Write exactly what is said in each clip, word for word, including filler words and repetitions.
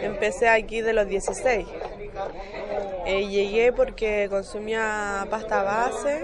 empecé aquí de los dieciséis. Eh, llegué porque consumía pasta base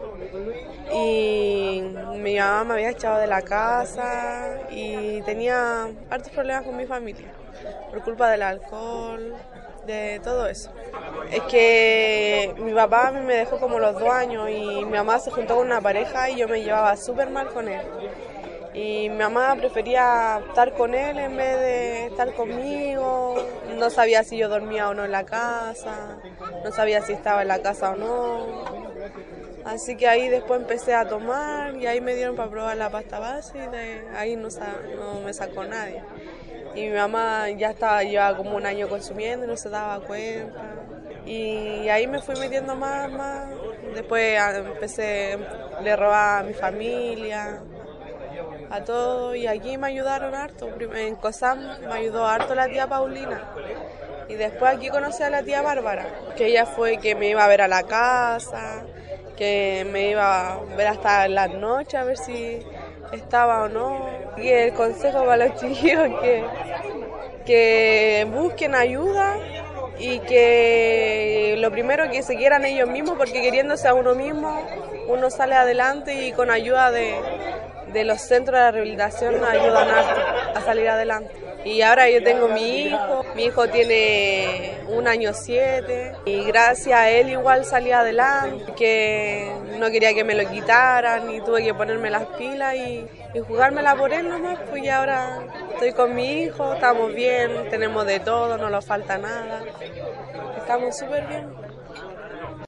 y mi mamá me había echado de la casa y tenía hartos problemas con mi familia por culpa del alcohol, de todo eso. Es que mi papá a mí me dejó como los dos años y mi mamá se juntó con una pareja y yo me llevaba súper mal con él. Y mi mamá prefería estar con él en vez de estar conmigo. No sabía si yo dormía o no en la casa, no sabía si estaba en la casa o no. Así que ahí después empecé a tomar y ahí me dieron para probar la pasta base y de ahí no, no me sacó nadie. Y mi mamá ya estaba, llevaba como un año consumiendo y no se daba cuenta. Y ahí me fui metiendo más, más. Después empecé, le robaba a mi familia, a todo, y aquí me ayudaron harto. En COSAM me ayudó harto la tía Paulina. Y después aquí conocí a la tía Bárbara, que ella fue que me iba a ver a la casa, que me iba a ver hasta las noches a ver si estaba o no. Y el consejo para los chiquillos que, que busquen ayuda y que lo primero que se quieran ellos mismos, porque queriéndose a uno mismo uno sale adelante y con ayuda de, de los centros de rehabilitación nos ayudan a, a salir adelante. Y ahora yo tengo mi hijo, mi hijo tiene un año siete y gracias a él igual salí adelante, que no quería que me lo quitaran y tuve que ponerme las pilas y, y jugármela por él nomás, pues ya ahora estoy con mi hijo, estamos bien, tenemos de todo, no nos falta nada, estamos súper bien.